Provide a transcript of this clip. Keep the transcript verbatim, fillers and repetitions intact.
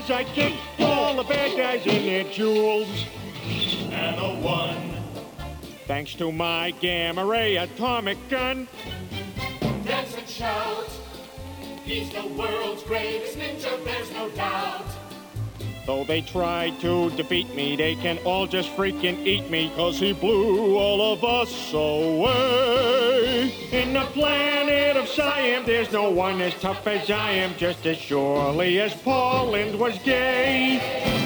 as I kick all the bad guys in their jewels. And the one, thanks to my gamma ray atomic gun. Dance and shout, he's the world's greatest ninja, there's no doubt. Though they tried to defeat me, they can all just freaking eat me, 'cause he blew all of us away. In the planet of Siam, there's no one as tough as I am, just as surely as Paul Lynde was gay.